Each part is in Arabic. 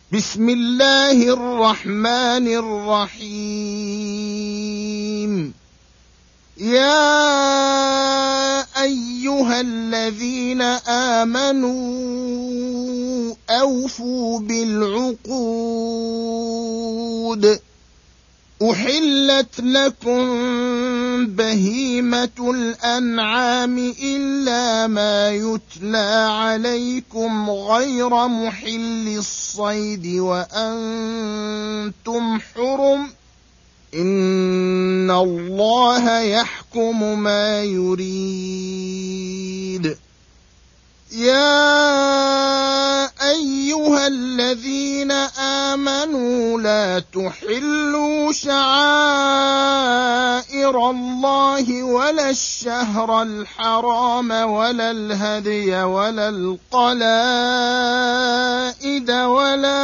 بسم الله الرحمن الرحيم. يا أيها الذين آمنوا أوفوا بالعقود. أحلت لكم بهيمة الأنعام إلا ما يتلى عليكم غير محل الصيد وأنتم حرم. إن الله يحكم ما يريد. يا أيها الذين آمنوا لا تحلوا شعائر الله ولا الشهر الحرام ولا الهدي ولا القلائد ولا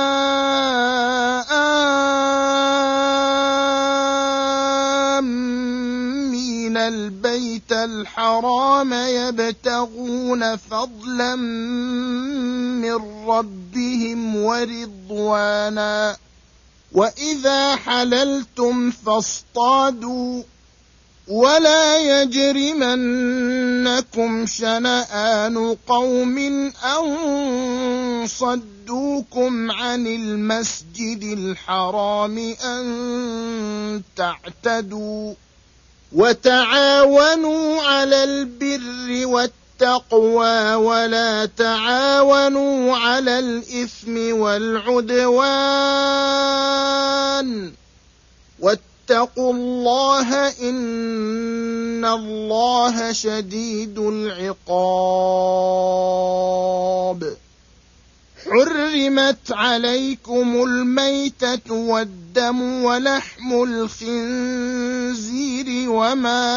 آمين البيت الحرام يبتغون فضلا من ربهم ورضوانا. وإذا حللتم فاصطادوا ولا يجرمنكم شنآن قوم أن صدوكم عن المسجد الحرام أن تعتدوا. وتعاونوا على البر والتقوى ولا تعاونوا على الإثم والعدوان. واتقوا الله إن الله شديد العقاب. حرمت عليكم الميتة والدم ولحم الخنزير وما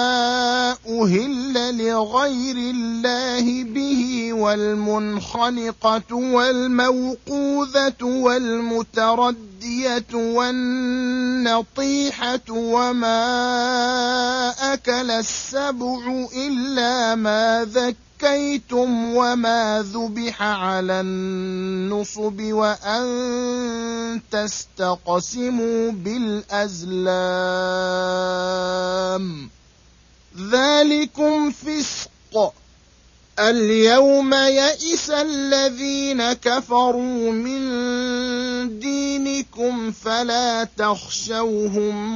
أهل لغير الله به والمنخنقة والموقوذة والمتردية والنطيحة وما أكل السبع إلا ما ذكرتم وما ذبح على النصب وأن تستقسموا بالأزلام ذلكم فسق. اليوم يئس الذين كفروا من دينكم فلا تخشوهم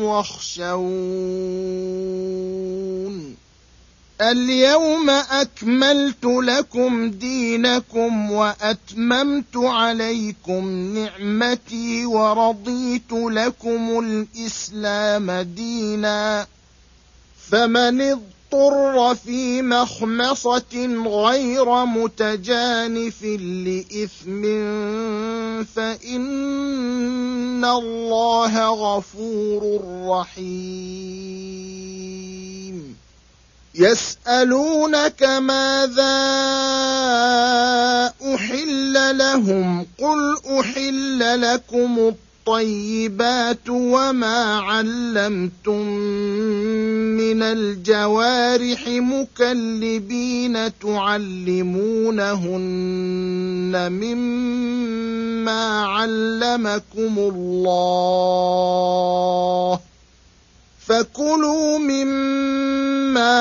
واخشون. اليوم أكملت لكم دينكم وأتممت عليكم نعمتي ورضيت لكم الإسلام دينا. فمن اضطر في مخمصة غير متجانف لإثم فإن الله غفور رحيم. يسألونك ماذا أحل لهم قل أحل لكم الطيبات وما علمتم من الجوارح مكلبين تعلمونهن مما علمكم الله فكلوا مما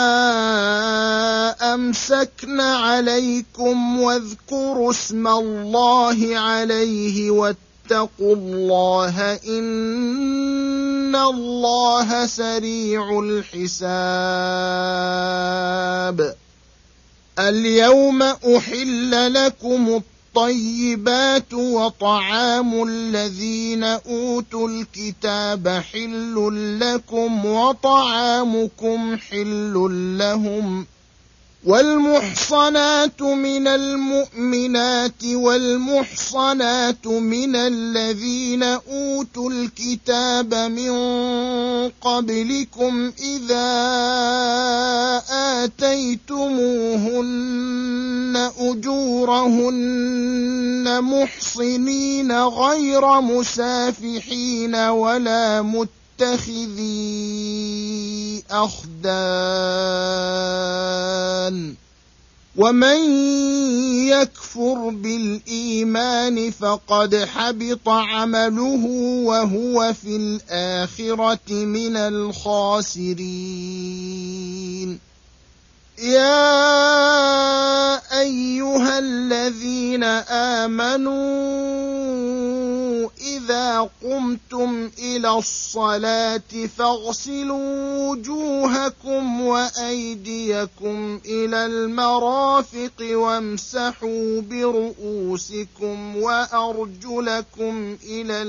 أمسكن عليكم واذكروا اسم الله عليه واتقوا الله إن الله سريع الحساب. اليوم أحل لكم الطيبات وطعام الذين أوتوا الكتاب حل لكم وطعامكم حل لهم. والمحصنات من المؤمنات والمحصنات من الذين أوتوا الكتاب من قبلكم إذا آتيتموهن أجورهن محصنين غير مسافحين ولا متخذي أخدان ومن يكفر بالإيمان فقد حبط عمله وهو في الآخرة من الخاسرين. يا أيها الذين آمنوا إذا قمتم إلى الصلاة فاغسلوا وجوهكم وأيديكم إلى المرافق وامسحوا برؤوسكم وأرجلكم إلى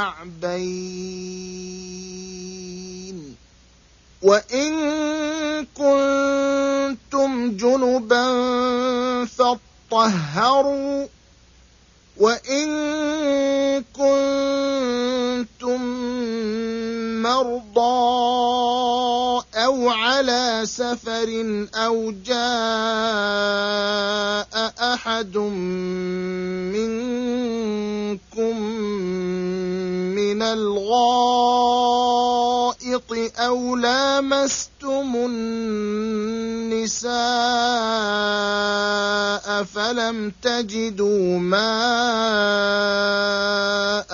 الكعبين، وإن كنتم جنبا فاطهروا، وإن كنتم مرضى أو على سفر أو جاء أحد منكم من الغائط أو لامستم النساء فلم تجدوا ماء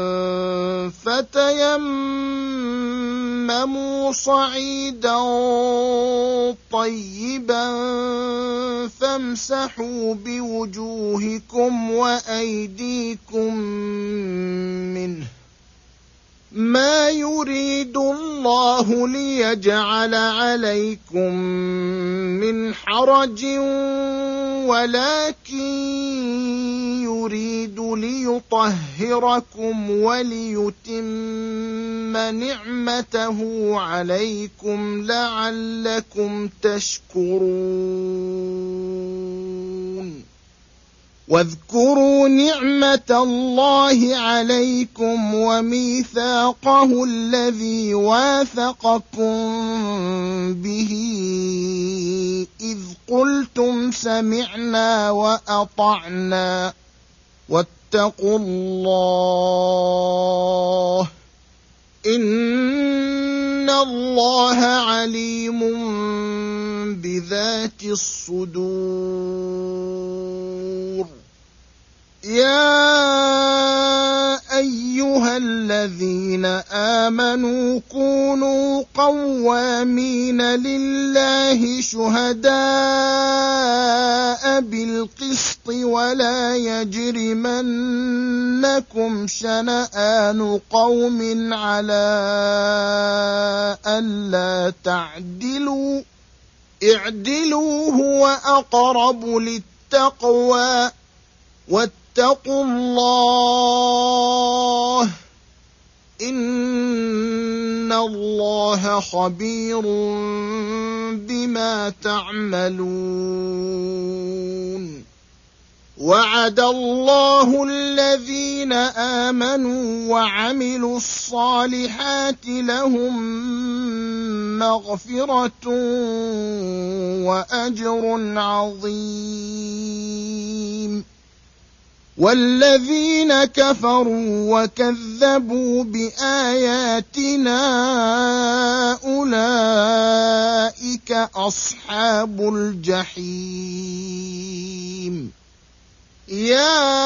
فتيمموا صعيدا طيبا فامسحوا بوجوهكم وأيديكم منه، ما يريد الله ليجعل عليكم من حرج ولكن يريد ليطهركم وليتم نعمته عليكم لعلكم تشكرون. واذكروا نعمة الله عليكم وميثاقه الذي واثقكم به إذ قلتم سمعنا وأطعنا واتقوا الله إن الله عليم بذات الصدور. يا أيها الذين آمنوا كونوا قوامين لله شهداء بالقسط ولا يجرمنكم شنآن قوم على ألا تعدلوا اعدلوا هو أقرب للتقوى واتقوا الله إن الله خبير بما تعملون. وعد الله الذين آمنوا وعملوا الصالحات لهم مغفرة وأجر عظيم، والذين كفروا وكذبوا بآياتنا أولئك أصحاب الجحيم. يا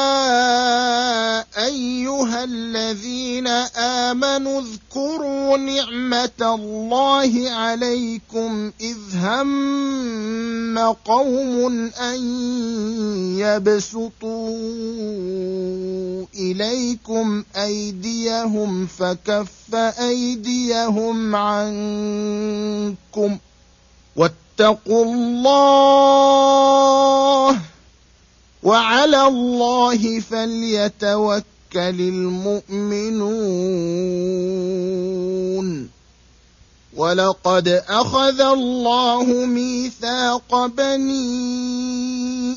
أيها الذين آمنوا اذكروا نعمة الله عليكم إذ هم قوم أن يبسطوا إليكم أيديهم فكف أيديهم عنكم واتقوا الله وعلى الله فليتوكل المؤمنون. ولقد أخذ الله ميثاق بني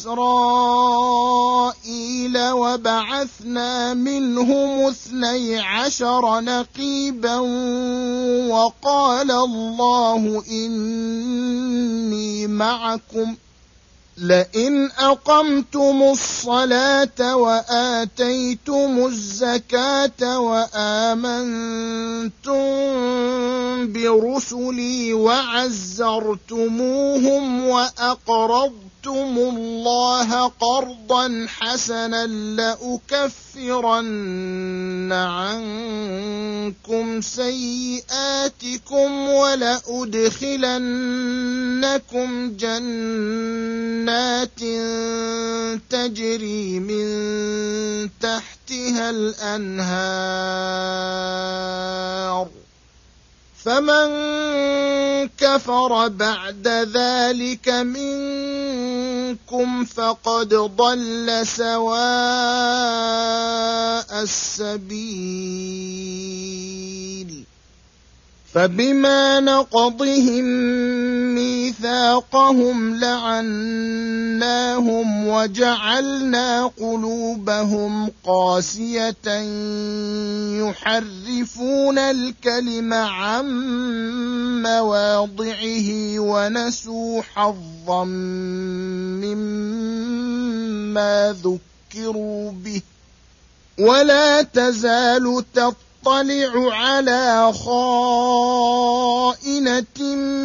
إسرائيل وبعثنا منهم 12 نقيبا وقال الله إني معكم لئن أقمتم الصلاة وآتيتم الزكاة وآمنتم برسلي وعزرتموهم وأقرضتم الله قرضا حسنا لأكفرن عنكم سيئاتكم ولأدخلنكم جنات تجري من تحتها الأنهار فمن كفر بعد ذلك منكم فقد ضل سواء السبيل فبما نقضهم ميثاقهم لعناهم وجعلنا قلوبهم قاسية يحرفون الكلم عن مواضعه ونسوا حظا مما ذكروا به ولا تزال تطلع على خائنة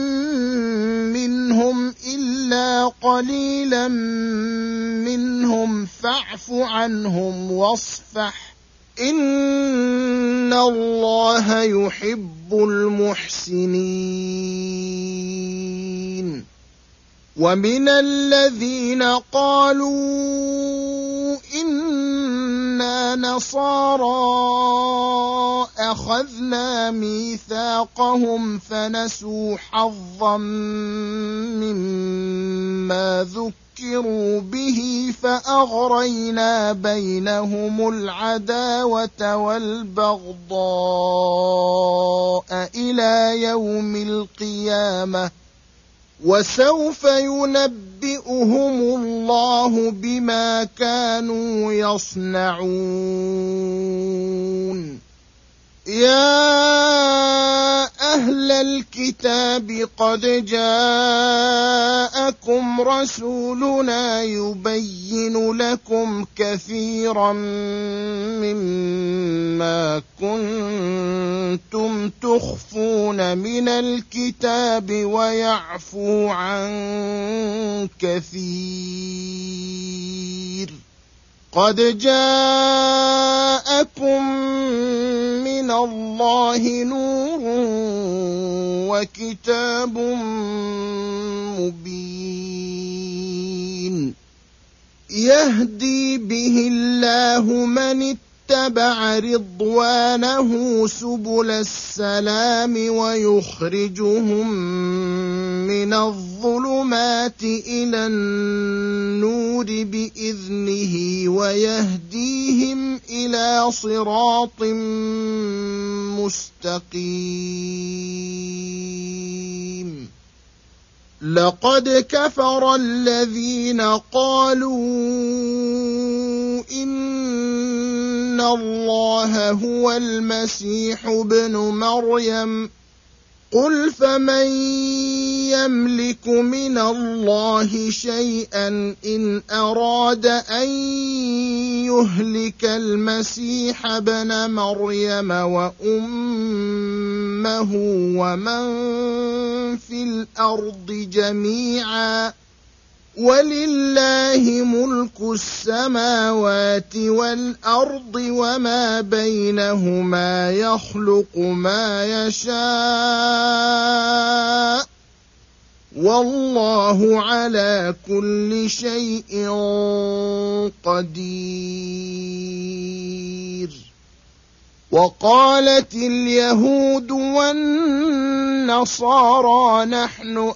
منهم إلا قليلا منهم فاعف عنهم واصفح إن الله يحب المحسنين ومن الذين قالوا إنا نصارى أخذنا ميثاقهم فنسوا حظا مما ذكروا به فأغرينا بينهم العداوة والبغضاء إلى يوم القيامة وسوف ينبئهم الله بما كانوا يصنعون يا أهل الكتاب قد جاءكم رسولنا يبين لكم كثيرا مما كنتم تخفون من الكتاب ويعفو عن كثير قد جاءكم من الله نور وكتاب مبين يهدي به الله من اتبع رضوانه سبل السلام ويخرجهم من الظلمات إلى النور بإذنه ويهديهم إلى صراط مستقيم لقد كفر الذين قالوا إن الله هو المسيح ابن مريم قل فمن يملك من الله شيئا إن أراد أن يهلك المسيح ابن مريم وأمه ومن في الأرض جميعا ولله ملك السماوات والأرض وما بينهما يخلق ما يشاء والله على كل شيء قدير وقالت اليهود والنصارى نحن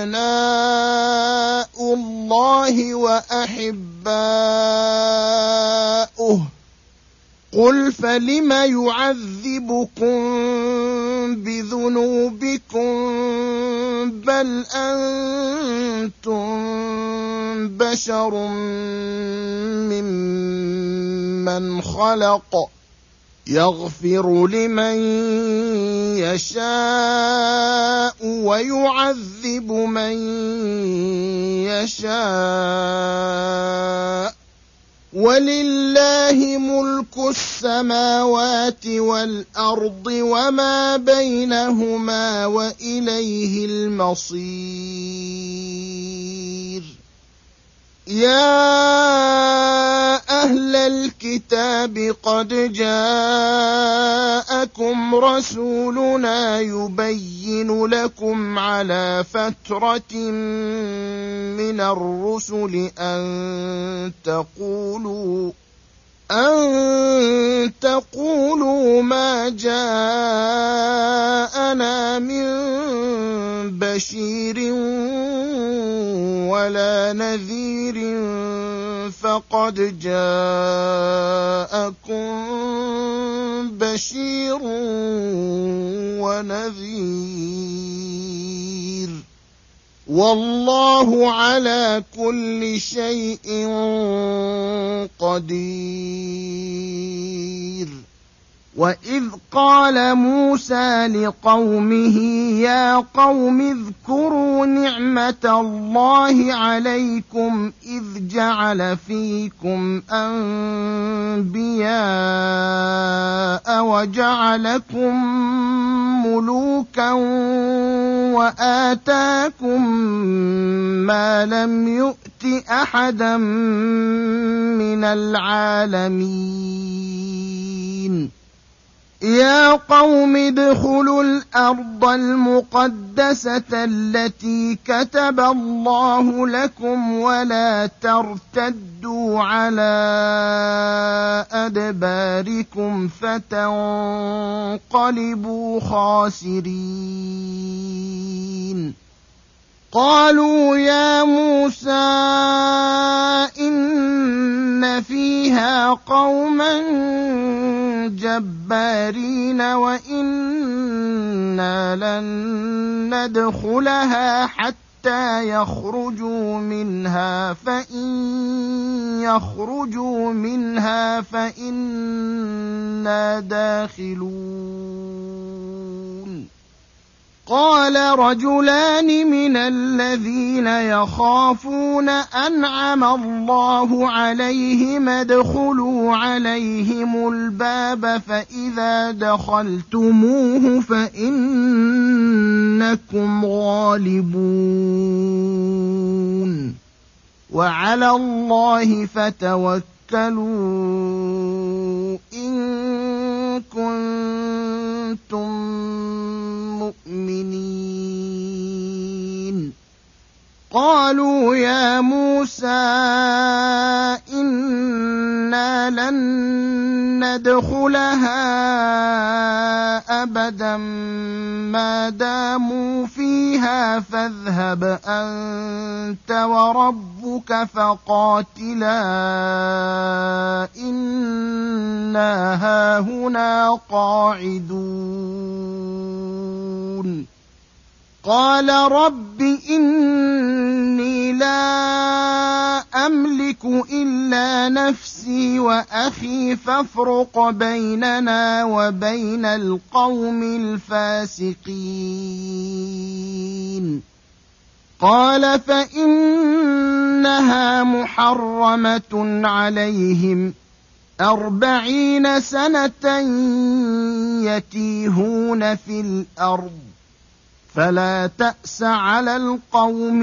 أبناء الله وأحباؤه قل فلم يعذبكم بذنوبكم بل أنتم بشر ممن خلق يغفر لمن يشاء ويعذب من يشاء ولله ملك السماوات والأرض وما بينهما وإليه المصير يا أهل الكتاب قد جاءكم رسولنا يبين لكم على فترة من الرسل أن تقولوا ما جاءنا من بشير ولا نذير فقد جاءكم بشير ونذير والله على كل شيء قدير وإذ قال موسى لقومه يا قوم اذكروا نعمة الله عليكم إذ جعل فيكم أنبياء وجعلكم ملوكا وآتاكم ما لم يؤت أحدا من العالمين يا قوم ادخلوا الأرض المقدسة التي كتب الله لكم ولا ترتدوا على أدباركم فتنقلبوا خاسرين قالوا يا موسى إن فيها قوما جبارين وإنا لن ندخلها حتى يخرجوا منها فإن يخرجوا منها فإنا داخلون قال رجلان من الذين يخافون أنعم الله عليهم ادخلوا عليهم الباب فإذا دخلتموه فإنكم غالبون وعلى الله فتوكلوا إن كنتم مؤمنين قالوا يا موسى إنا لن ندخلها أبدا ما داموا فيها فاذهب أنت وربك فقاتلا إنا هاهنا قاعدون قال رب إني لا أملك إلا نفسي وأخي فافرق بيننا وبين القوم الفاسقين قال فإنها محرمة عليهم 40 سنة يتيهون في الأرض فلا تأس على القوم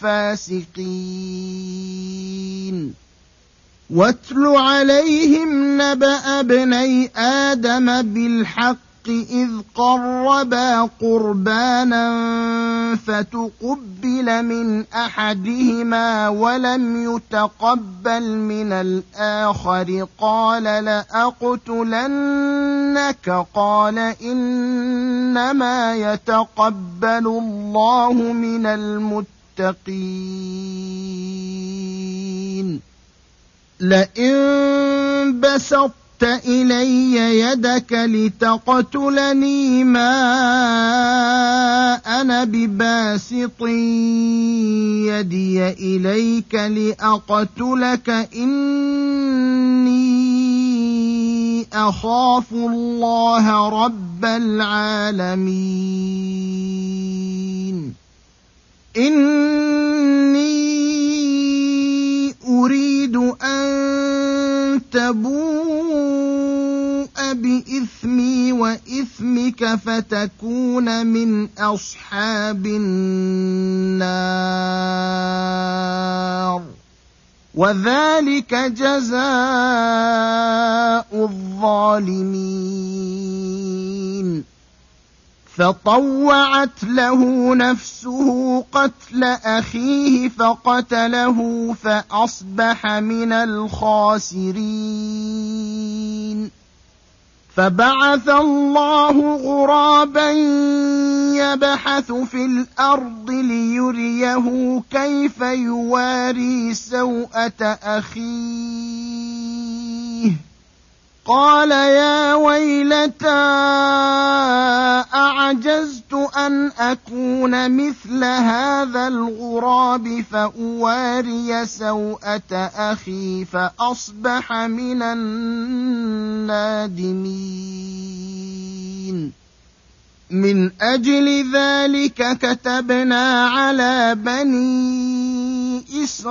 الفاسقين واتل عليهم نبأ ابني آدم بالحق إذ قربا قربانا فتقبل من أحدهما ولم يتقبل من الآخر قال لأقتلنك قال إنما يتقبل الله من المتقين لئن بسطت إلي يدك لتقتلني ما أنا بباسط يدي إليك لأقتلك إني أخاف الله رب العالمين إني أريد أن تبوء بإثمي وإثمك فتكون من أصحاب النار وذلك جزاء الظالمين فطوعت له نفسه قتل أخيه فقتله فأصبح من الخاسرين فبعث الله غرابا يبحث في الأرض ليريه كيف يواري سوءة أخيه قال يا ويلتى أعجزت أن أكون مثل هذا الغراب فأواري سوءة أخي فأصبح من النادمين من أجل ذلك كتبنا على بني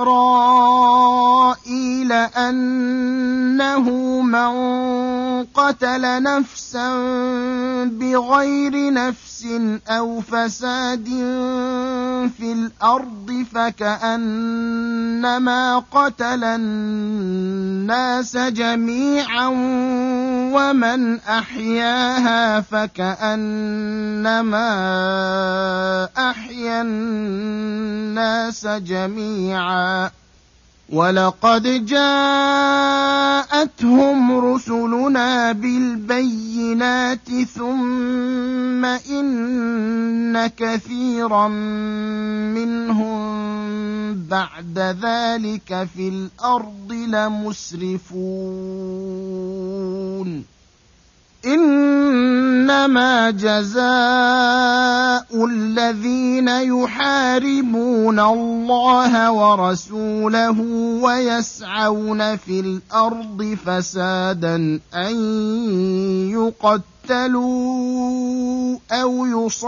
إسرائيل أنه من قتل نفسا بغير نفس أو فساد في الأرض فكأنما قتل الناس جميعا ومن أحياها فكأنما أحيا الناس جميعا ولقد جاءتهم رسلنا بالبينات ثم إن كثيرا منهم بعد ذلك في الأرض لمسرفون إنما جزاء الذين يحاربون الله ورسوله ويسعون في الأرض فسادا أن يقتلوا أو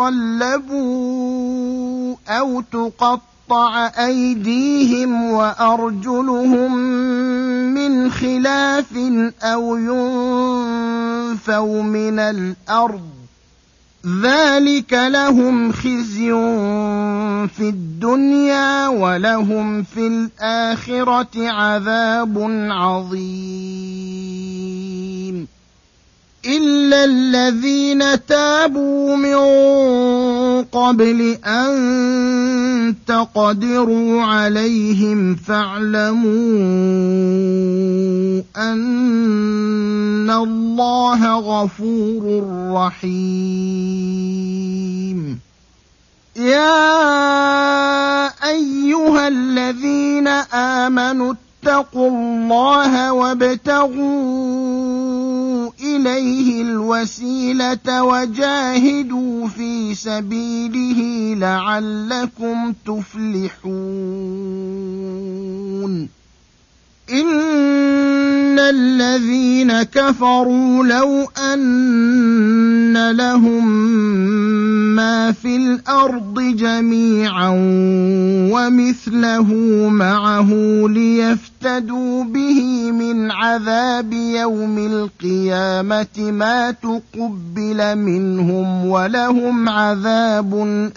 يصلبوا أو تقطع أيديهم وأرجلهم من خلاف أو ينفوا من الأرض ذلك لهم خزي في الدنيا ولهم في الآخرة عذاب عظيم إلا الذين تابوا من قبل أن تقدروا عليهم فاعلموا أن الله غفور رحيم يا أيها الذين آمنوا اتقوا الله وابتغوا إليه الوسيلة وجاهدوا في سبيله لعلكم تفلحون إن الذين كفروا لو أن لهم ما في الأرض جميعا ومثله معه ليفتدوا به من عذاب يوم القيامة ما تقبل منهم ولهم عذاب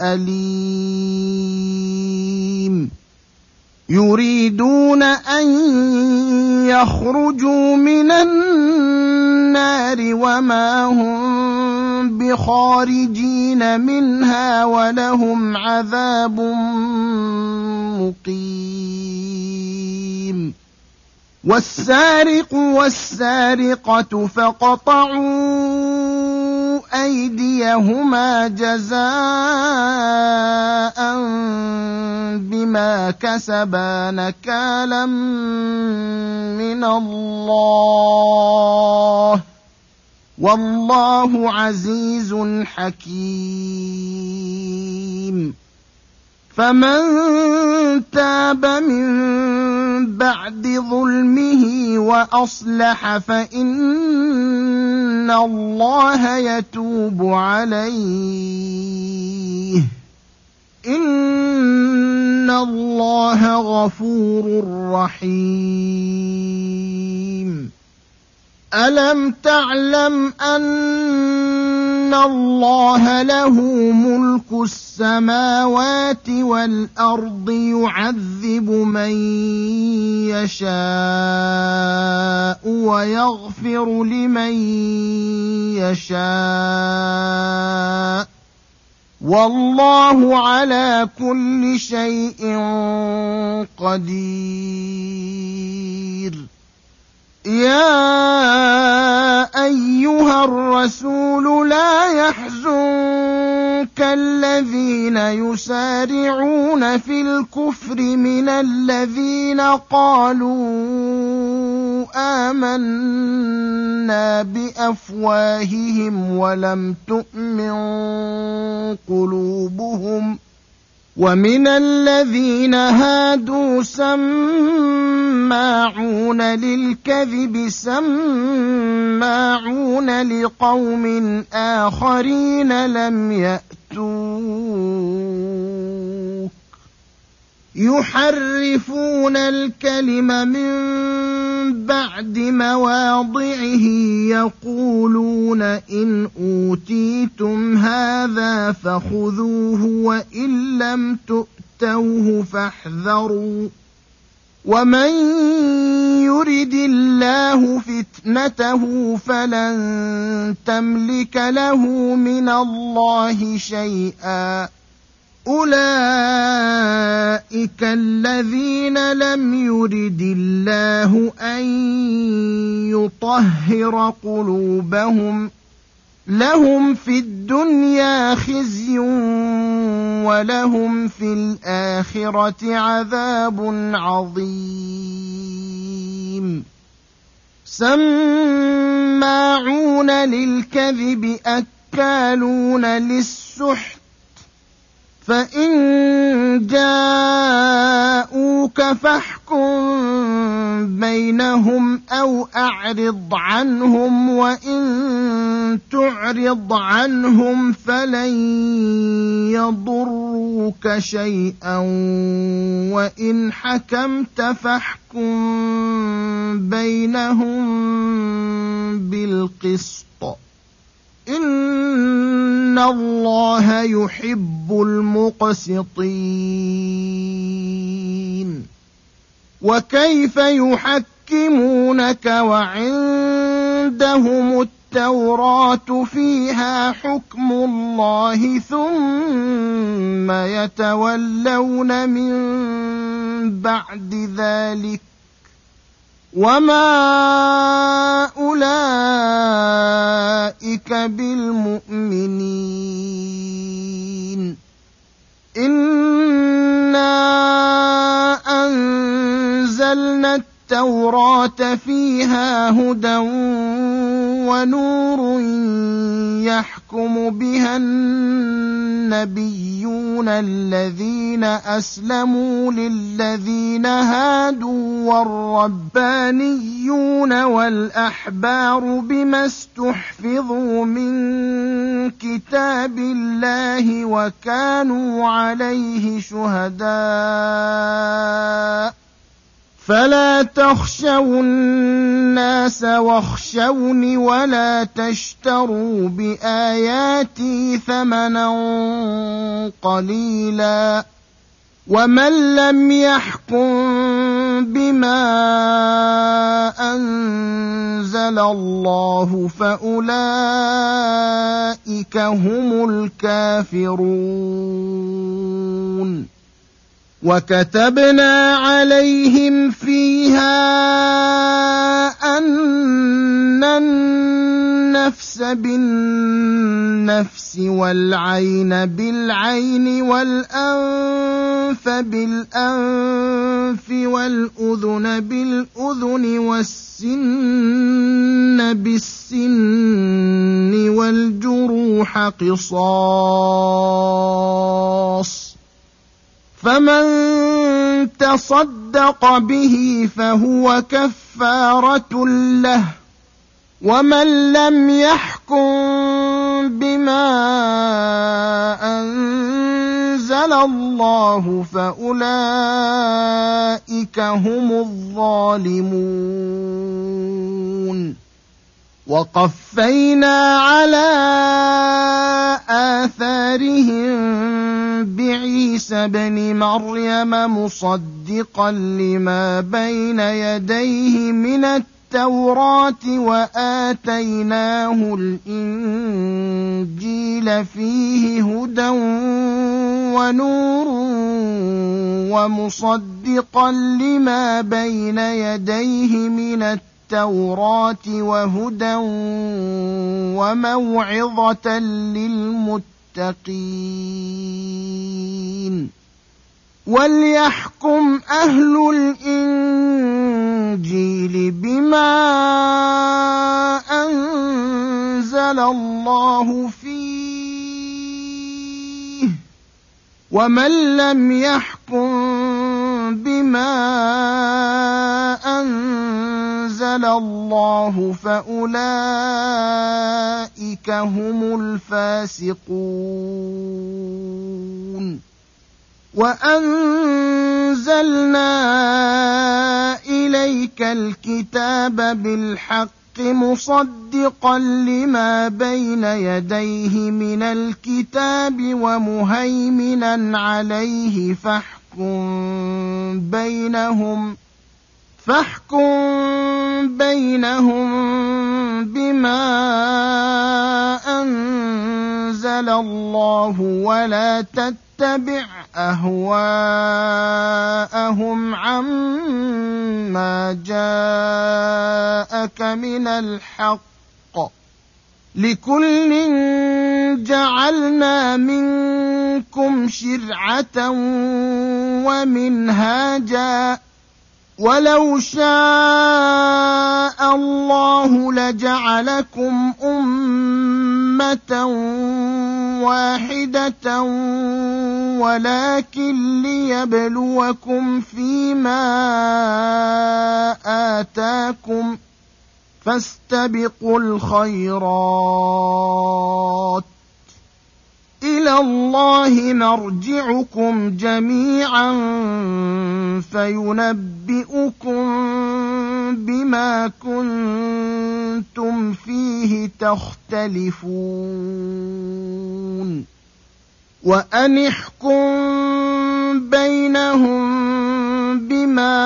أليم يريدون أن يخرجوا من النار وما هم بخارجين منها ولهم عذاب مقيم والسارق والسارقة فقطعوا أيديهما جزاء بما كسبا نكالا من الله والله عزيز حكيم فمن تاب من بعد ظلمه وأصلح فإن إِنَّ اللَّهَ يَتُوبُ عَلَيْهِ إِنَّ اللَّهَ غَفُورٌ رَّحِيمٌ أَلَمْ تَعْلَمْ أَنَّ اللَّهَ لَهُ مُلْكُ السَّمَاوَاتِ وَالْأَرْضِ يُعَذِّبُ مَن يَشَاءُ وَيَغْفِرُ لِمَن يَشَاءُ وَاللَّهُ عَلَى كُلِّ شَيْءٍ قَدِيرٌ يَا أَيُّهَا الرَّسُولُ لَا يَحْزُنكَ الَّذِينَ يُسَارِعُونَ فِي الْكُفْرِ مِنَ الَّذِينَ قَالُوا آمَنَّا بِأَفْوَاهِهِمْ وَلَمْ تُؤْمِن قُلُوبُهُمْ وَمِنَ الَّذِينَ هَادُوا سَمَّاعُونَ لِلْكَذِبِ سَمَّاعُونَ لِقَوْمٍ آخَرِينَ لَمْ يَأْتُوكَ يُحَرِّفُونَ الْكَلِمَ مِن بَعْدِ مَوَاضِعِهِ يَقُولُونَ إِنْ أُوتِيتُمْ هَٰذَا فَخُذُوهُ وَإِن لَّمْ تُؤْتَوْهُ فَاحْذَرُوا وَمَن يُرِدِ اللَّهُ فِتْنَتَهُ فَلَن تَمْلِكَ لَهُ مِنَ اللَّهِ شَيْئًا أُولَٰئِكَ الَّذِينَ لَمْ يُرِدِ اللَّهُ أَن يُطَهِّرَ قُلُوبَهُمْ لَهُمْ فِي الدُّنْيَا خِزْيٌ وَلَهُمْ فِي الْآخِرَةِ عَذَابٌ عَظِيمٌ سَمَّاعُونَ لِلْكَذِبِ أَكَّالُونَ لِلسُّحْتِ فَإِن جَاءُوكَ فَاحْكُم بَيْنَهُمْ أَوْ أَعْرِضْ عَنْهُمْ وَإِن تُعْرِضْ عَنْهُمْ فَلَن يَضُرُّوكَ شَيْئًا وَإِنْ حَكَمْتَ فَاحْكُم بَيْنَهُم بِالْقِسْطِ إِنَّ اللَّهَ يُحِبُّ الْمُقْسِطِينَ وَكَيْفَ يُحَكِّمُونَكَ وَعِندَهُمُ التَّوْرَاةُ فِيهَا حُكْمُ اللَّهِ ثُمَّ يَتَوَلَّوْنَ مِن بَعْدِ ذَلِكَ وَمَا أُولَٰئِكَ بِالْمُؤْمِنِينَ إِنَّا أَنزَلْنَا التَّوْرَاةَ فِيهَا هُدًى وَنُورٌ يَحْكُمُ بِهَا النَّبِيُّونَ الَّذِينَ أَسْلَمُوا لِلَّذِينَ هَادُوا وَالرَّبَّانِيُّونَ وَالْأَحْبَارُ بِمَا اسْتُحْفِظُوا مِن كِتَابِ اللَّهِ وَكَانُوا عَلَيْهِ شُهَدَاءَ فَلَا تَخْشَوُا النَّاسَ وَاخْشَوْنِ وَلَا تَشْتَرُوا بِآيَاتِي ثَمَنًا قَلِيلًا وَمَن لَّمْ يَحْكُم بِمَا أَنزَلَ اللَّهُ فَأُولَٰئِكَ هُمُ الْكَافِرُونَ وَكَتَبْنَا عَلَيْهِمْ فِيهَا أَنَّ النَّفْسَ بِالنَّفْسِ وَالْعَيْنَ بِالْعَيْنِ وَالْأَنفَ بِالْأَنفِ وَالْأُذُنَ بِالْأُذُنِ وَالسِّنَّ بِالسِّنِّ وَالْجُرُوحَ قِصَاصٌ فَمَن تَصَدَّقَ بِهِ فَهُوَ كَفَّارَةٌ لَّهُ ومن لم يحكم بما أنزل الله فأولئك هم الظالمون. وقفينا على آثارهم بعيسى بن مريم مصدقا لما بين يديه من التوراة وآتيناه الإنجيل فيه هدى ونور ومصدقا لما بين يديه من التوراة وهدى وموعظة للمتقين. وليحكم أهل الإنجيل بما أنزل الله فيه، ومن لم يحكم بما أنزل الله فأولئك هم الفاسقون. وأنزلنا إليك الكتاب بالحق مصدقا لما بين يديه من الكتاب ومهيمنا عليه فاحكم بينهم بما أنزل الله ولا تتبع أهواءهم عما جاءك من الحق، لكل جعلنا منكم شرعة ومنهاجا، ولو شاء الله لجعلكم أمة واحدة ولكن ليبلوكم فيما آتاكم، فاستبقوا الخيرات، إلى الله مرجعكم جميعا فينبئكم بما كنتم فيه تختلفون. وأن احكم بينهم بما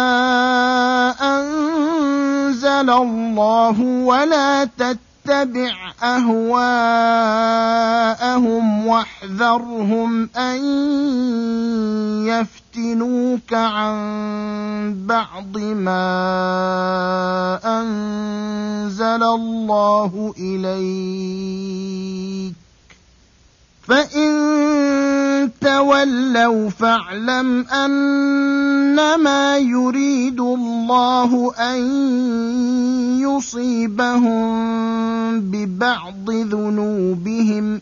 أنزل الله ولا تتبع أهواءهم واحذرهم أن يفتنوك عن بعض ما أنزل الله إليك، فإن تولوا فاعلم أنما يريد الله أن يصيبهم ببعض ذنوبهم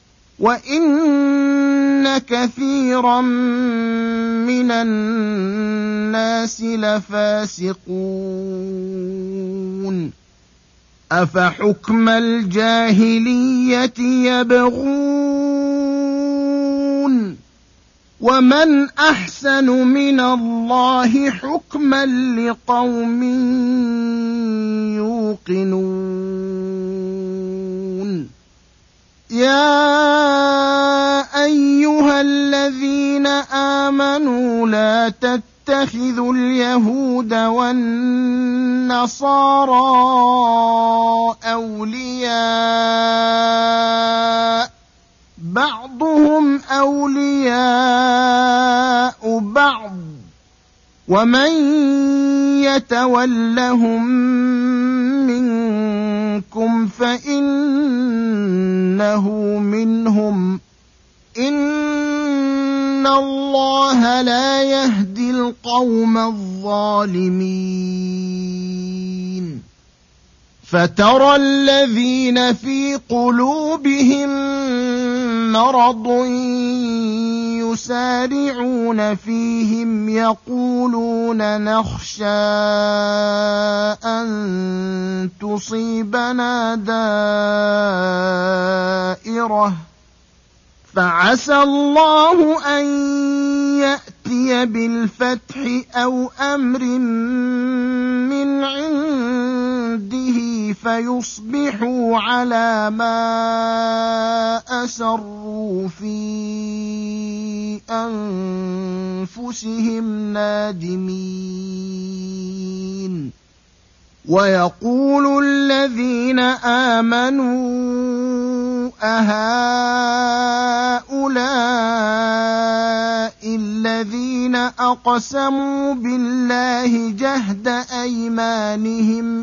وإن كثيرا من الناس لفاسقون. أفحكم الجاهلية يبغون ومن أحسن من الله حكما لقوم يوقنون. يا أيها الذين آمنوا لا تتخذوا اليهود والنصارى أولياء بعضهم أولياء بعض ومن يتولهم منكم فإنه منهم، إن الله لا يهدي القوم الظالمين. فترى الذين في قلوبهم مرض يسارعون فيهم يقولون نخشى أن تصيبنا دائرة فعسى الله أن يأتي بالفتح أو أمر من عنده فيصبحوا على ما أسروا في أنفسهم نادمين ويقول الذين آمنوا أهؤلاء الذين أقسموا بالله جهد أيمانهم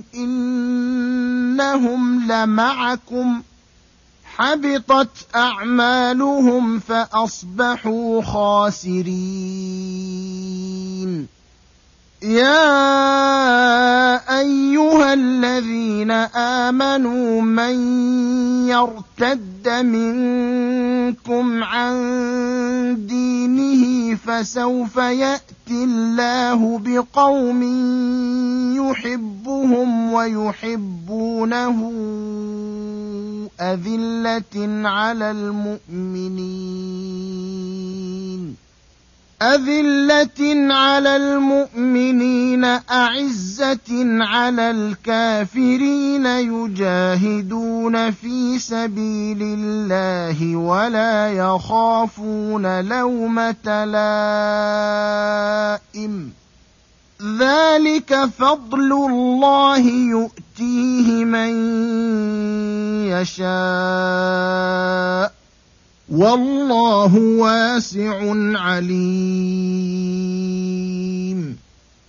إنهم لمعكم حبطت أعمالهم فأصبحوا خاسرين يا أيها الذين آمنوا من يرتد منكم عن دينه فسوف يأتي الله بقوم يحبهم ويحبونه أذلة على المؤمنين أعزة على الكافرين يجاهدون في سبيل الله ولا يخافون لومة لائم ذلك فضل الله يؤتيه من يشاء والله واسع عليم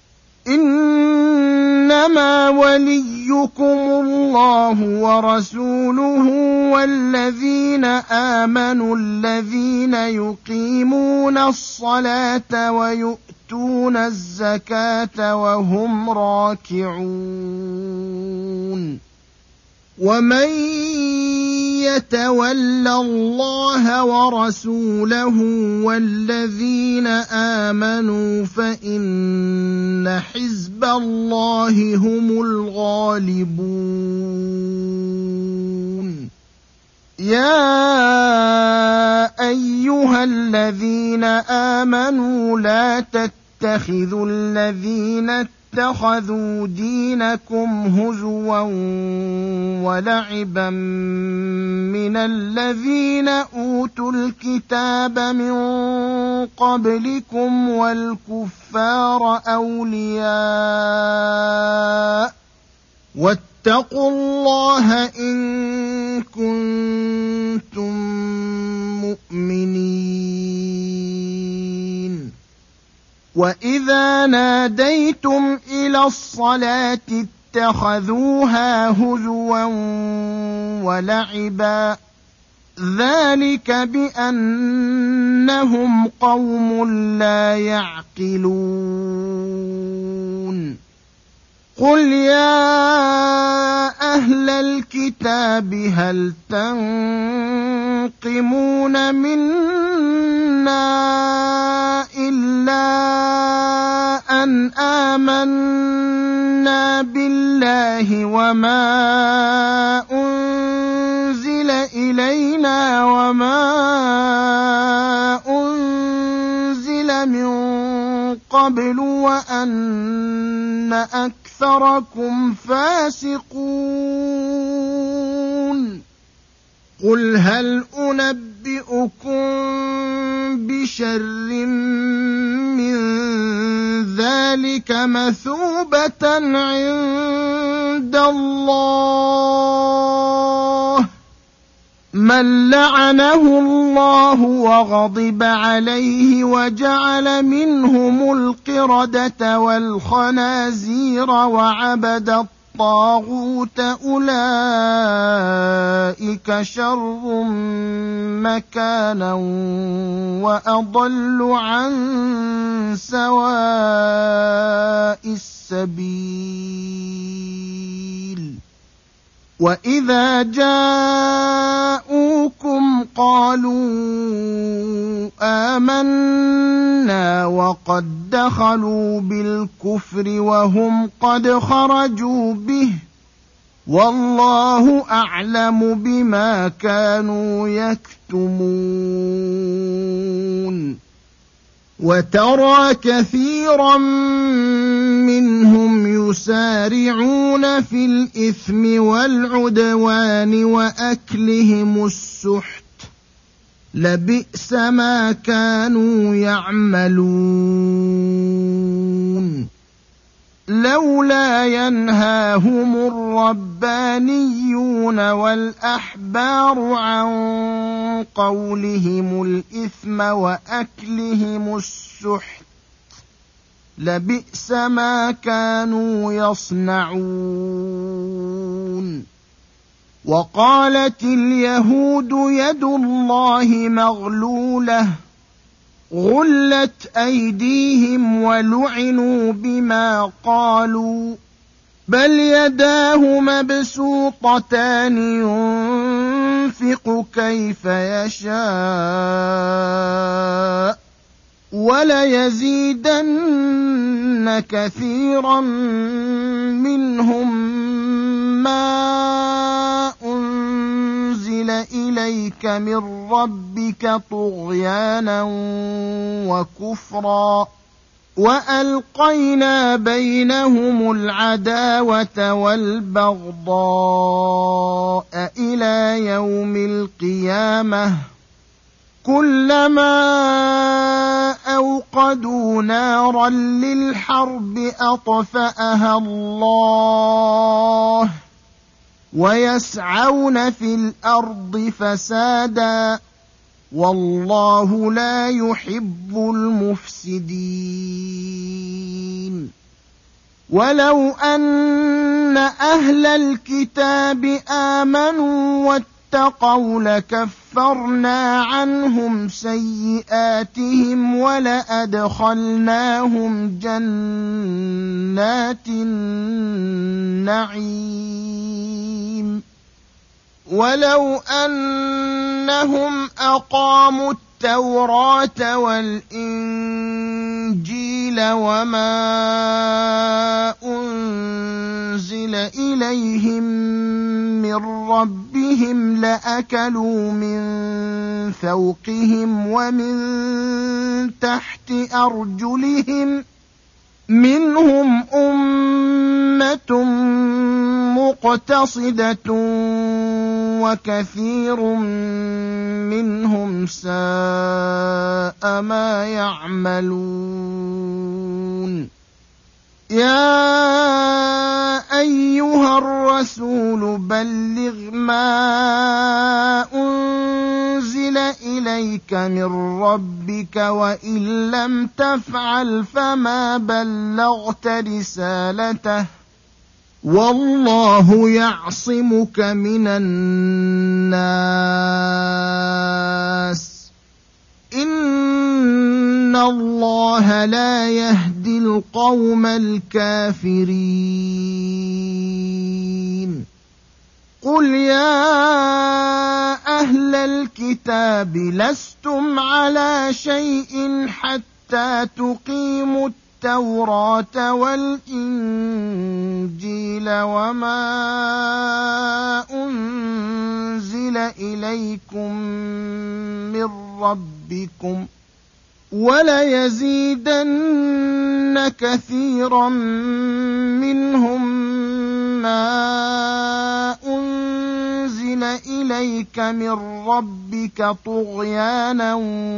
إنما وليكم الله ورسوله والذين آمنوا الذين يقيمون الصلاة ويؤتون الزكاة وهم راكعون ومن يتول الله ورسوله والذين آمنوا فإن حزب الله هم الغالبون يا أيها الذين آمنوا لا تتخذوا الذين اتخذوا دينكم هزوا ولعبا من الذين أوتوا الكتاب من قبلكم والكفار أولياء واتقوا الله إن كنتم مؤمنين وإذا ناديتم إلى الصلاة اتخذوها هزوا ولعبا ذلك بأنهم قوم لا يعقلون قل يا أهل الكتاب هل تنقمون منا إلا أن آمنا بالله وما أنزل إلينا وما أنزل من قبل وأن أكثركم فاسقون قل هل أنبئكم بشر من ذلك مثوبة عند الله من لعنه الله وغضب عليه وجعل منهم القردة والخنازير وعبد الطاغوت أولئك شر مكانا وأضل عن سواء السبيل وإذا جاءوكم قالوا آمنا وقد دخلوا بالكفر وهم قد خرجوا به والله أعلم بما كانوا يكتمون. وترى كثيرا منهم يسارعون في الإثم والعدوان وأكلهم السحت، لبئس ما كانوا يعملون. لولا ينهاهم الربانيون والأحبار عن قولهم الإثم وأكلهم السحت، لبئس ما كانوا يصنعون. وقالت اليهود يد الله مغلولة، غلت أيديهم ولعنوا بما قالوا، بل يداه مبسوطتان ينفق كيف يشاء، وليزيدن كثيرا منهم ما أنزل إليك من ربك طغيانا وكفرا، وألقينا بينهم العداوة والبغضاء إلى يوم القيامة، كلما أوقدوا نارا للحرب أطفأها الله، ويسعون في الأرض فسادا، والله لا يحب المفسدين. ولو أن أهل الكتاب آمنوا واتقوا لكفرنا عنهم سيئاتهم ولأدخلناهم جنات النعيم. ولو أنهم أقاموا التوراة والإنجيل وما أنزل إليهم من ربهم لأكلوا من فوقهم ومن تحت أرجلهم، منهم أمة مقتصدة وكثير منهم ساء ما يعملون. يا أيها الرسول بلغ ما أنزل إليك من ربك وإن لم تفعل فما بلغت رسالته، والله يعصمك من الناس، إن الله لا يهدي القوم الكافرين. قل يا أهل الكتاب لستم على شيء حتى تقيموا التوراة والإنجيل وما أنزل إليكم من ربكم، وليزيدن كثيرا منهم ما أنزل إليك من ربك طغيانا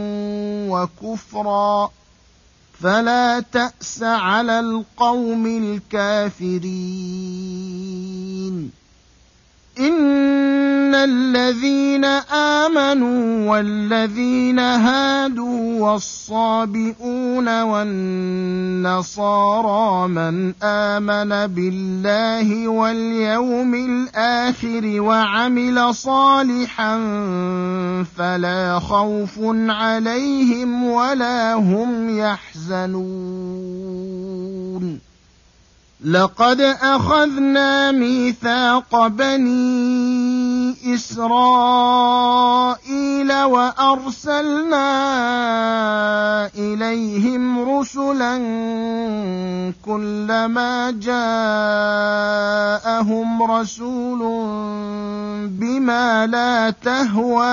وكفرا، فلا تأس على القوم الكافرين. إن الذين آمنوا والذين هادوا والصابئون والنصارى من آمن بالله واليوم الآخر وعمل صالحا فلا خوف عليهم ولا هم يحزنون. لقد أخذنا ميثاق بني إسرائيل وأرسلنا إليهم رسلا كلما جاءهم رسول بما لا تهوى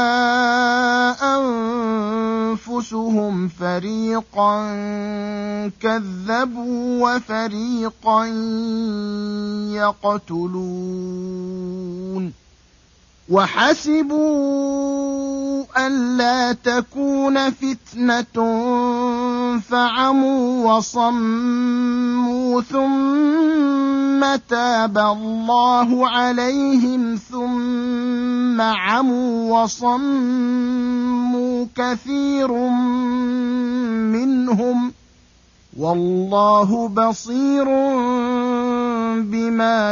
أنفسهم فريقا كذبوا وفريقا يقتلون وحسبوا ألا تكون فتنة فعموا وصموا ثم تاب الله عليهم ثم عموا وصموا كثير منهم والله بصير بما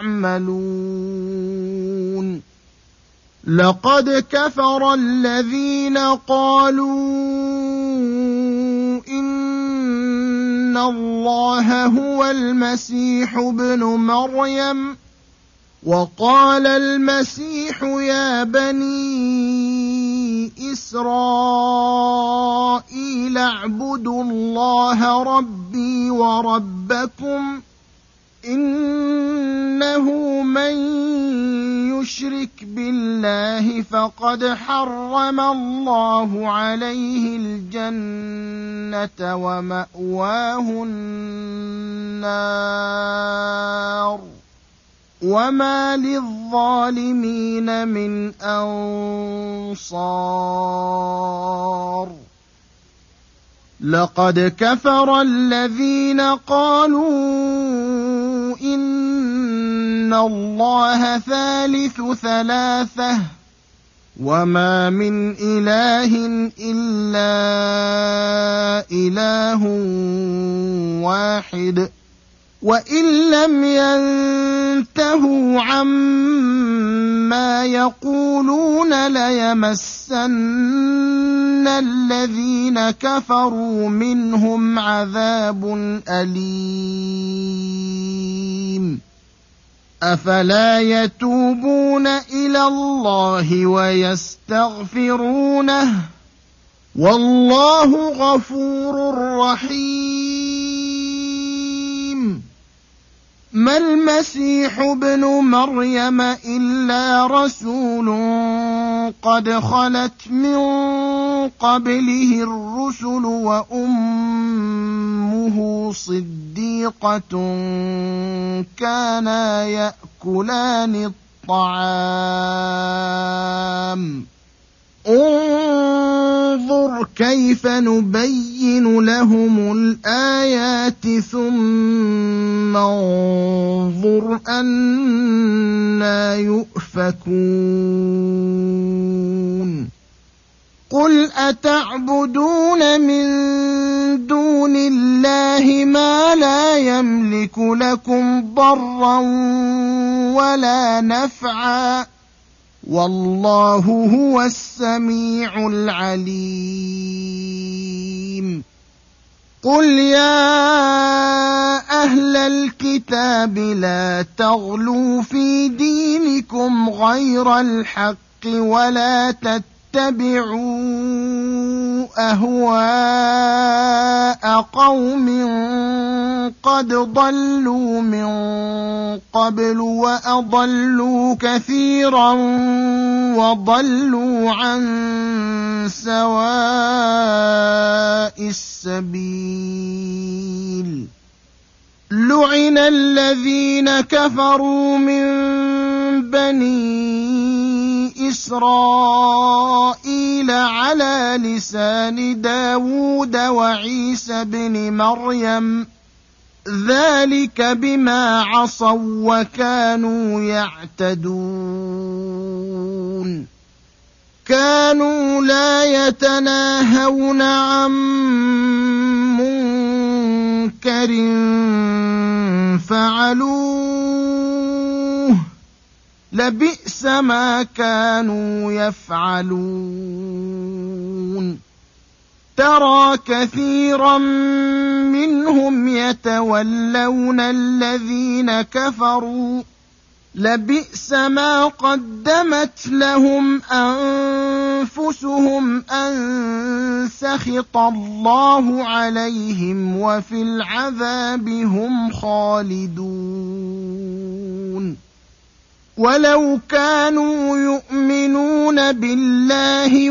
يعملون لقد كفر الذين قالوا إن الله هو المسيح ابن مريم وقال المسيح يا بني إسرائيل اعبدوا الله ربي وربكم إنه من يشرك بالله فقد حرم الله عليه الجنة ومأواه النار وما للظالمين من أنصار لقد كفر الذين قالوا إن الله ثالث ثلاثة وما من إله إلا إله واحد وإن لم ينتهوا عما يقولون ليمسن الذين كفروا منهم عذاب أليم أفلا يتوبون إلى الله ويستغفرونه والله غفور رحيم ما المسيح ابن مريم إلا رسول قد خلت من قبله الرسل وأمه صديقة كانا يأكلان الطعام انظر كيف نبين لهم الآيات ثم انظر أنى يؤفكون قل أتعبدون من دون الله ما لا يملك لكم ضرا ولا نفعا والله هو السميع العليم قل يا أهل الكتاب لا تغلوا في دينكم غير الحق ولا تتبعوا أهواء قوم قد ضلوا من قبل وأضلوا كثيرا وضلوا عن سواء السبيل لعن الذين كفروا من بني إسرائيل على لسان داود وعيسى بن مريم ذلك بما عصوا وكانوا يعتدون كانوا لا يتناهون عن منكر فعلوه لبئس ما كانوا يفعلون ترى كثيرا منهم يتولون الذين كفروا لبئس ما قدمت لهم أنفسهم أن سخط الله عليهم وفي العذاب هم خالدون ولو كانوا يؤمنون بالله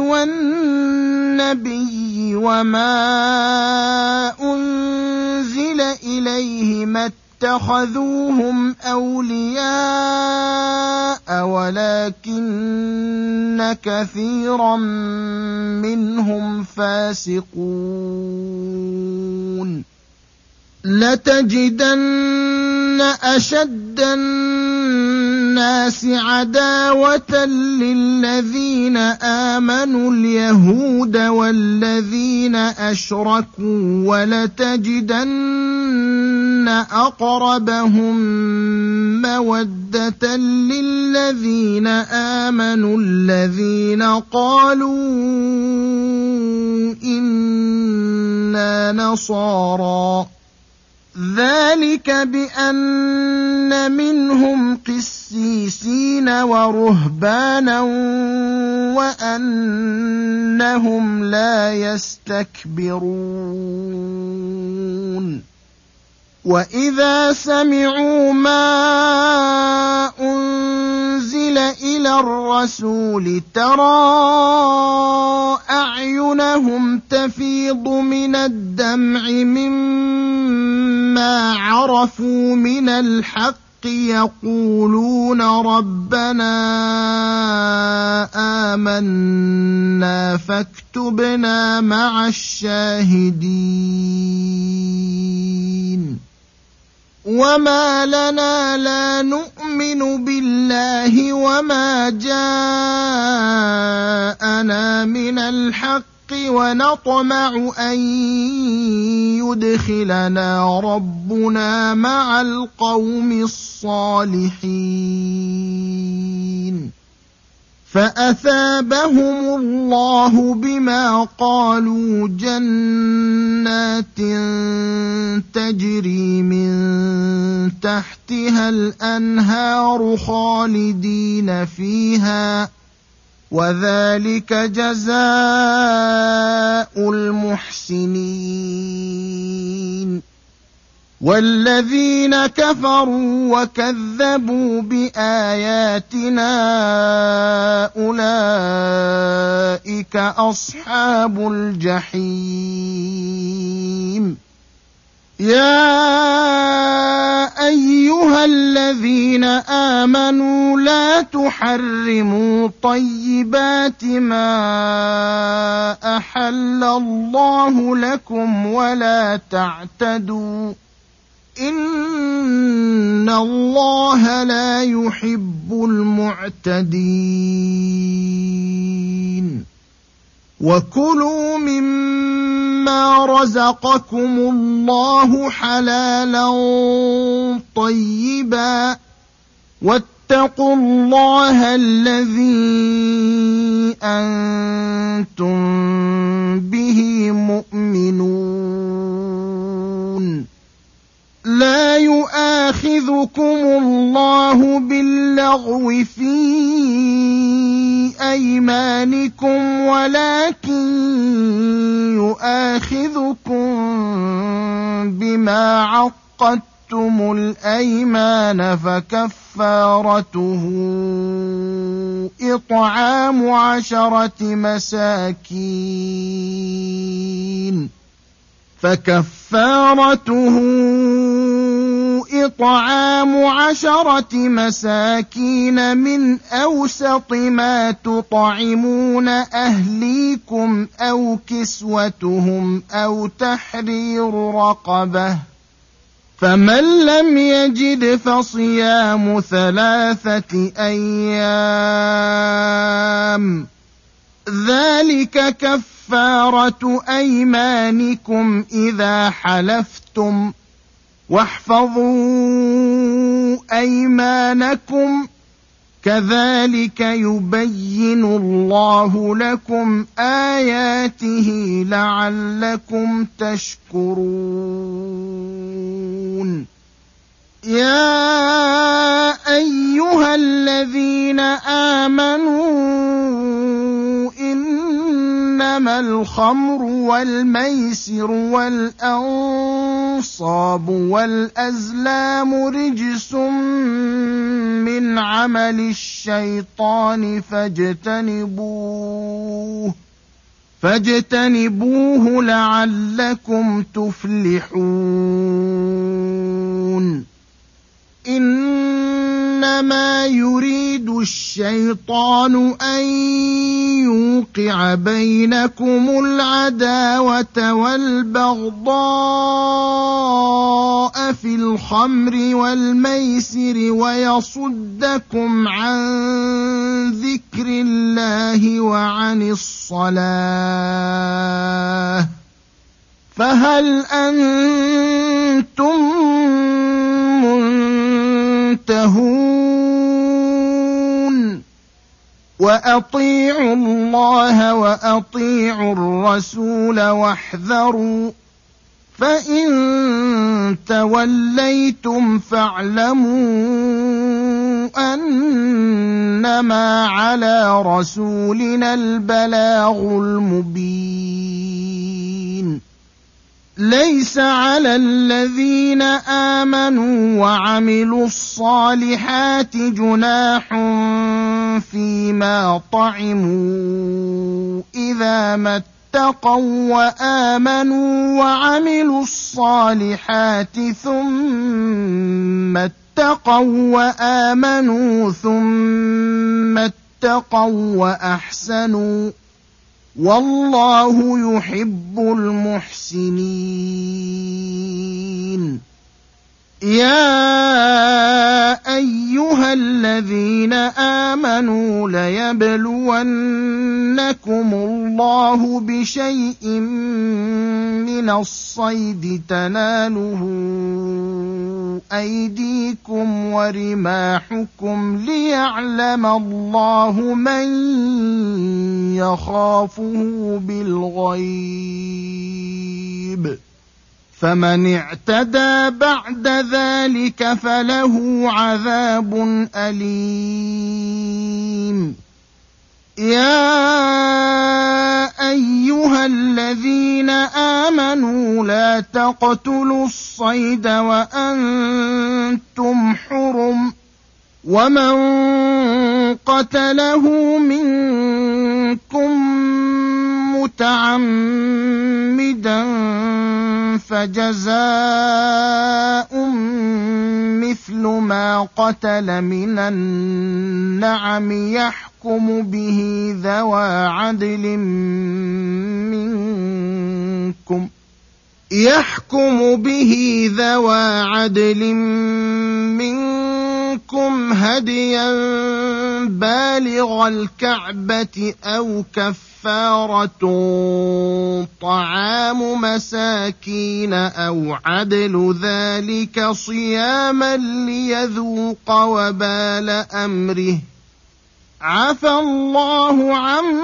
والنبي وما أنزل إليه ما اتخذوهم أولياء ولكن كثيرا منهم فاسقون لتجدن أشد الناس عداوة للذين آمنوا اليهود والذين أشركوا ولتجدن أقربهم مودة للذين آمنوا الذين قالوا إنا نصارى ذلك بأن منهم قسيسين ورهبانا وأنهم لا يستكبرون وإذا سمعوا ما أنزل إلى الرسول ترى أعينهم تفيض من الدمع مما عرفوا من الحق يقولون ربنا آمنا فاكتبنا مع الشاهدين وما لنا لا نؤمن بالله وما جاءنا من الحق ونطمع أن يدخلنا ربنا مع القوم الصالحين فأثابهم الله بما قالوا جنات تجري من تحتها الأنهار خالدين فيها وذلك جزاء المحسنين والذين كفروا وكذبوا بآياتنا أولئك أصحاب الجحيم يا أيها الذين آمنوا لا تحرموا طيبات ما أحل الله لكم ولا تعتدوا إن الله لا يحب المعتدين وكلوا مما رزقكم الله حلالا طيبا واتقوا الله الذي أنتم به مؤمنون لا يؤاخذكم الله باللغو في أيمانكم ولكن يؤاخذكم بما عقدتم الأيمان فكفارته إطعام 10 مساكين فكفارته إطعام 10 مساكين من أوسط ما تطعمون أهليكم أو كسوتهم أو تحرير رقبة فمن لم يجد فصيام 3 أيام ذلك كفارة أيمانكم إذا حلفتم واحفظوا أيمانكم كذلك يبين الله لكم آياته لعلكم تشكرون. يا أيها الذين آمنوا إنما الخمر والميسر والأنصاب والأزلام رجس من عمل الشيطان فاجتنبوه لعلكم تفلحون. إنما يريد الشيطان أن يوقع بينكم العداوة والبغضاء في الخمر والميسر ويصدكم عن ذكر الله وعن الصلاة فهل أنتم منتهون؟ وأطيعوا الله وأطيعوا الرسول واحذروا فإن توليتم فاعلموا أنما على رسولنا البلاغ المبين. ليس على الذين آمنوا وعملوا الصالحات جناح فيما طعموا إذا ما اتقوا وآمنوا وعملوا الصالحات ثم اتقوا وآمنوا ثم اتقوا وأحسنوا والله يحب المحسنين. يا أيها الذين آمنوا ليبلونكم الله بشيء من الصيد تناله أيديكم ورماحكم ليعلم الله من يخافه بالغيب فمن اعتدى بعد ذلك فله عذاب أليم. يا أيها الذين آمنوا لا تقتلوا الصيد وأنتم حرم ومن قتله منكم متعمدا فجزاء مثل ما قتل من النعم يحكم به ذوى عدل منكم هديا بالغ الكعبة أو كفارة طعام مساكين أو عدل ذلك صياما ليذوق وبال أمره عفى الله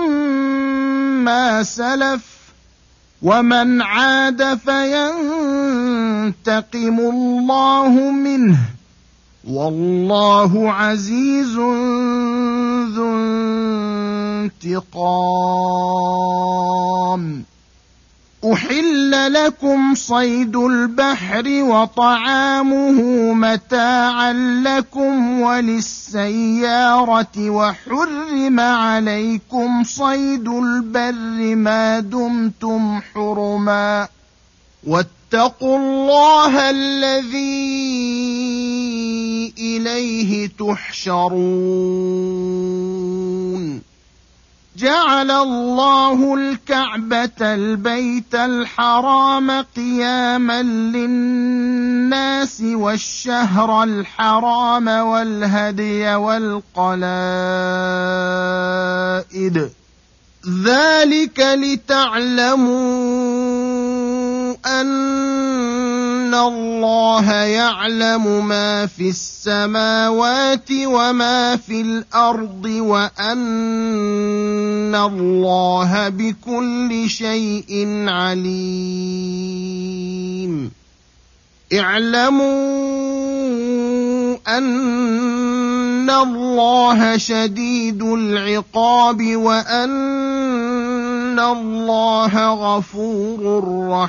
عما سلف ومن عاد فينتقم الله منه والله عزيز ذو انتقام. أحل لكم صيد البحر وطعامه متاعا لكم وللسيارة وحرم عليكم صيد البر ما دمتم حرما واتقوا الله الذي إليه تحشرون. جعل الله الكعبة البيت الحرام قياما للناس والشهر الحرام والهدي والقلائد ذلك لتعلموا أن أن الله يعلم ما في السماوات وما في الأرض وأن الله بكل شيء عليم. اعلموا أن الله شديد العقاب وأن الله غفور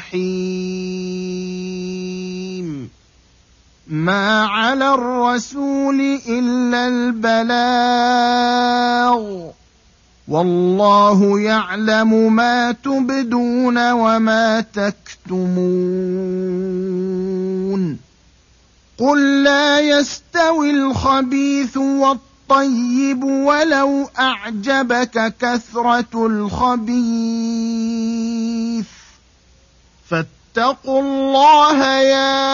رحيم. ما على الرسول إلا البلاغ والله يعلم ما تبدون وما تكتمون. قل لا يستوي الخبيث والطيب ولو أعجبك كثرة الخبيث فاتقوا الله يا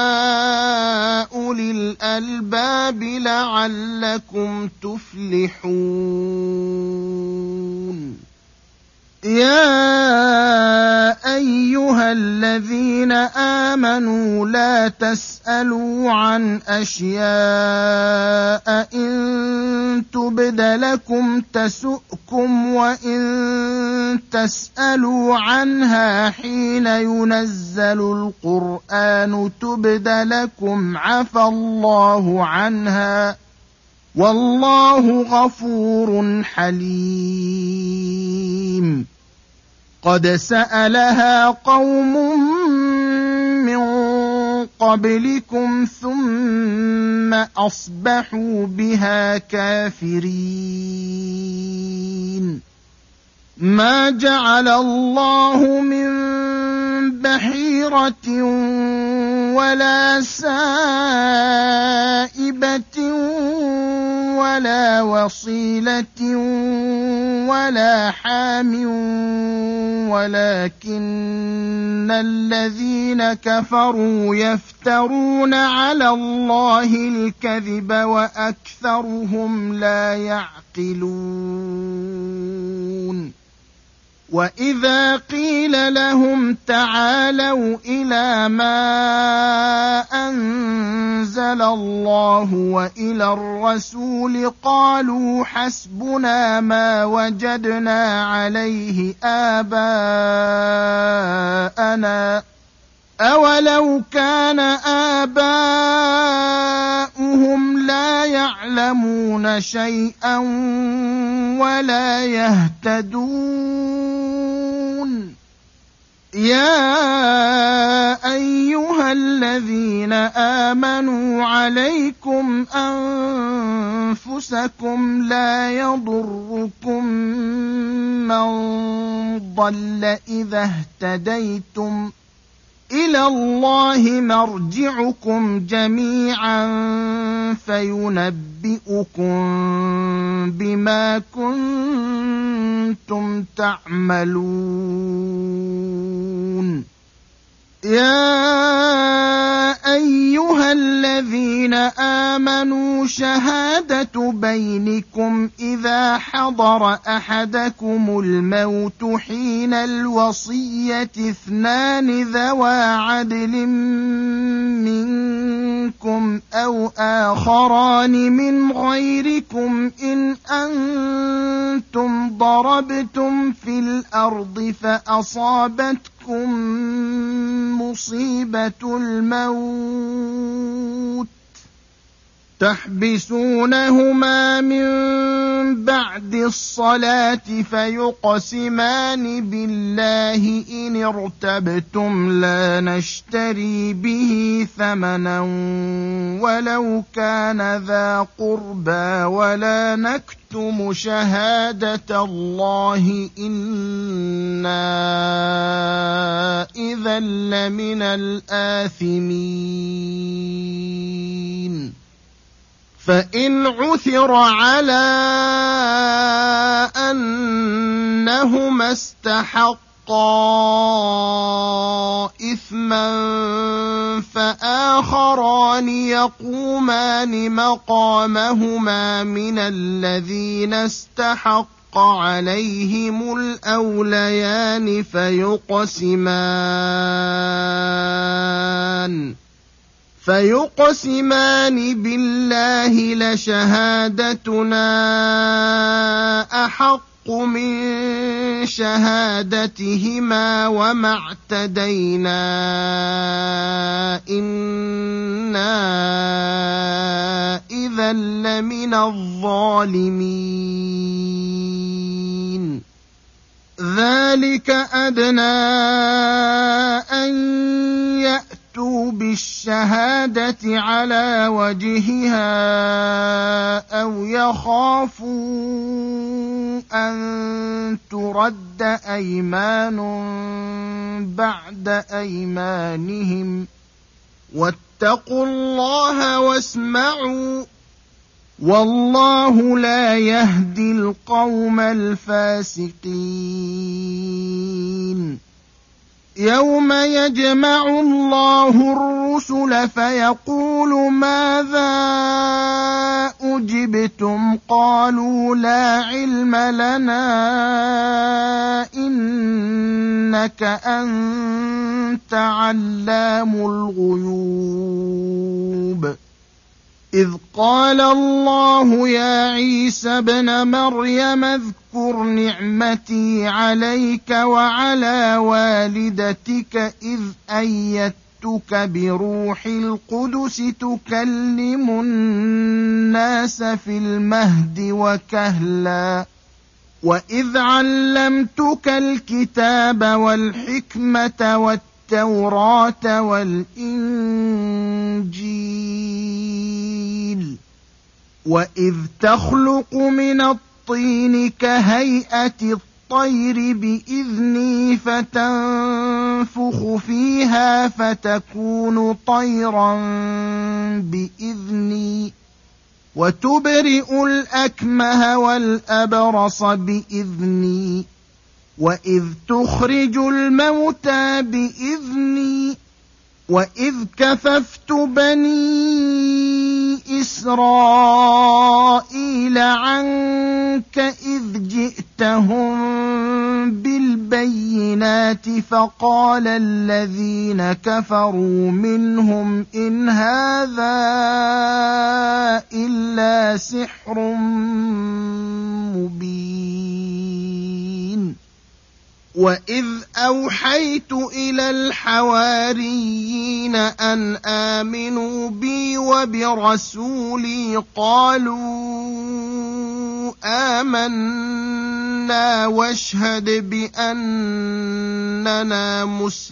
أولي الألباب لعلكم تفلحون. يا أيها الذين آمنوا لا تسألوا عن أشياء إن تبد لكم تسؤكم وإن تسألوا عنها حين ينزل القرآن تبد لكم عفى الله عنها والله غفور حليم. قد سألها قوم من قبلكم ثم أصبحوا بها كافرين. ما جعل الله من بحيرة ولا سائبة ولا وصيلة ولا حام ولكن الذين كفروا يفترون على الله الكذب وأكثرهم لا يعقلون. وإذا قيل لهم تعالوا إلى ما أنزل الله وإلى الرسول قالوا حسبنا ما وجدنا عليه آباءنا أولو كان آباؤهم لا يعلمون شيئا ولا يهتدون. يا أيها الذين آمنوا عليكم أنفسكم لا يضركم من ضل إذا اهتديتم إلى الله مرجعكم جميعا فينبئكم بما كنتم تعملون. يا أيها الذين آمنوا شهادة بينكم إذا حضر أحدكم الموت حين الوصية اثنان ذوى عدل منكم أو آخران من غيركم إن أنتم ضربتم في الأرض فأصابتكم مصيبة الموت تحبسونهما من بعد الصلاة فيقسمان بالله إن ارتبتم لا نشتري به ثمنا ولو كان ذا قربى ولا نكتم شهادة الله إنا إذا لمن الآثمين. فإن عثر على أنهما استحقا إثما فآخران يقومان مقامهما من الذين استحق عليهم الأوليان فيقسمان فيقسمان بالله لشهادتنا أحق من شهادتهما وما اعتدينا إنا إذا لمن الظالمين ذلك أدنى أن يأتوا بالشهادة على وجهها أو يخافوا أن ترد أيمان بعد أيمانهم واتقوا الله واسمعوا والله لا يهدي القوم الفاسقين يوم يجمع الله الرسل فيقول ماذا أجبتم قالوا لا علم لنا إنك أنت علام الغيوب إذ قال الله يا عيسى ابن مريم اذكر نعمتي عليك وعلى والدتك إذ أيدتك بروح القدس تكلم الناس في المهد وكهلا وإذ علمتك الكتاب والحكمة والتوراة والإنجيل وإذ تخلق من الطين كهيئة الطير بإذني فتنفخ فيها فتكون طيرا بإذني وتبرئ الأكمه والأبرص بإذني وإذ تخرج الموتى بإذني وإذ كففت بني إسرائيل عنك إذ جئتهم بالبينات فقال الذين كفروا منهم إن هذا إلا سحر مبين وإذ أوحيت إلى الحواريين أن آمنوا بي وبرسولي قالوا آمنا واشهد بأننا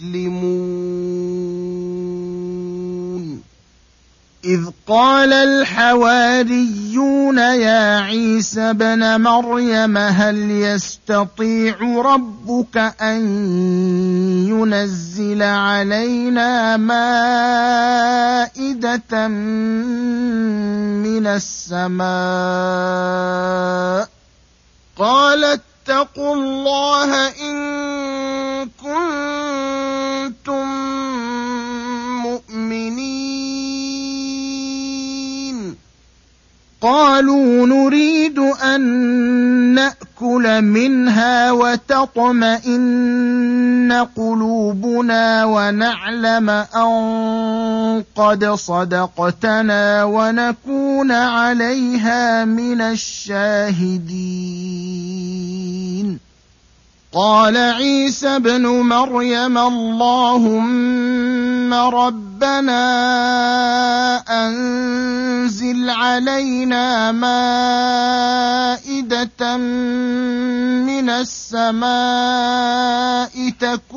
مسلمون إذ قال الحواريون يا عيسى ابن مريم هل يستطيع ربك أن ينزل علينا مائدة من السماء قال اتقوا الله إن كنتم مؤمنين قالوا نريد أن نأكل منها وتطمئن قلوبنا ونعلم أن قد صدقتنا ونكون عليها من الشاهدين قال عيسى ابن مريم اللهم ربنا أنزل علينا مائدة من السماء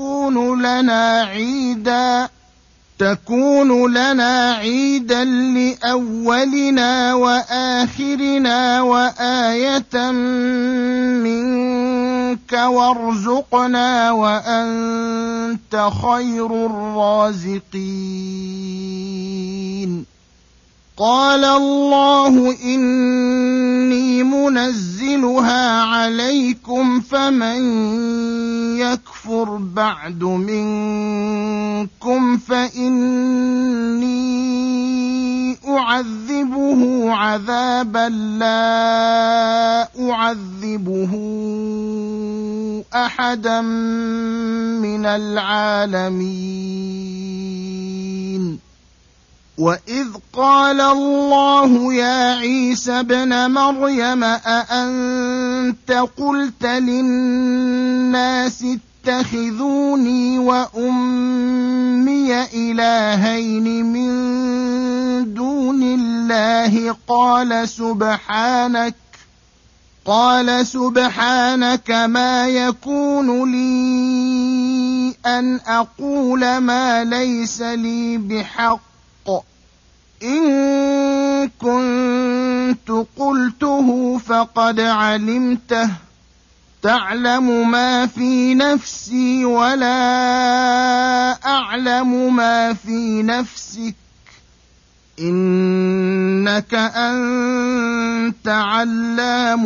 تكون لنا عيدا لأولنا وآخرنا وآية منك وارزقنا وأنت خير الرازقين قال الله إني منزلها عليكم فمن يكفر بعد منكم فإني أعذبه عذابا لا أعذبه أحدا من العالمين وإذ قال الله يا عيسى ابن مريم أأنت قلت للناس اتخذوني وأمي إلهين من دون الله قال سبحانك ما يكون لي أن أقول ما ليس لي بحق إن كنت قلته فقد علمته تعلم ما في نفسي ولا أعلم ما في نفسك إنك أنت علام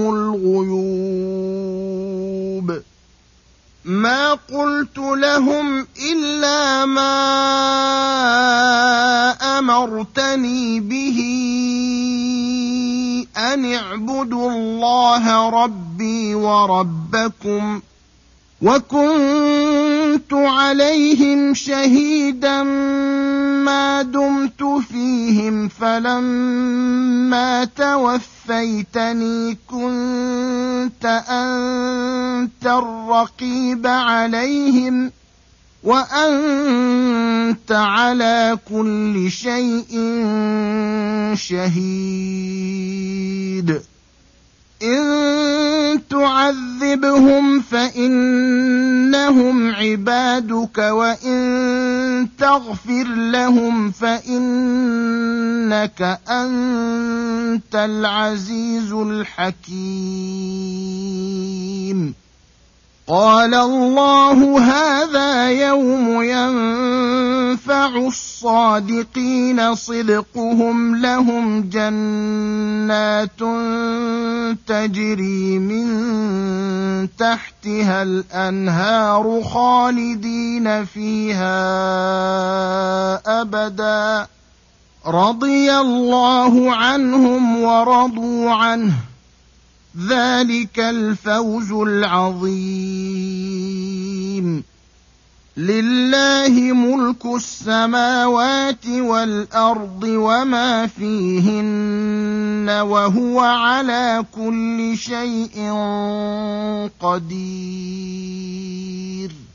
الغيوب ما قلت لهم إلا ما أمرتني به أن اعبدوا الله ربي وربكم وكنت عليهم شهيدا ما دمت فيهم فلما توفيتني كنت أنت الرقيب عليهم وأنت على كل شيء شهيد إن تعذبهم فإنهم عبادك وإن تغفر لهم فإنك أنت العزيز الحكيم قال الله هذا يوم ينفع الصادقين صدقهم لهم جنات تجري من تحتها الأنهار خالدين فيها أبدا رضي الله عنهم ورضوا عنه ذلك الفوز العظيم لله ملك السماوات والأرض وما فيهن وهو على كل شيء قدير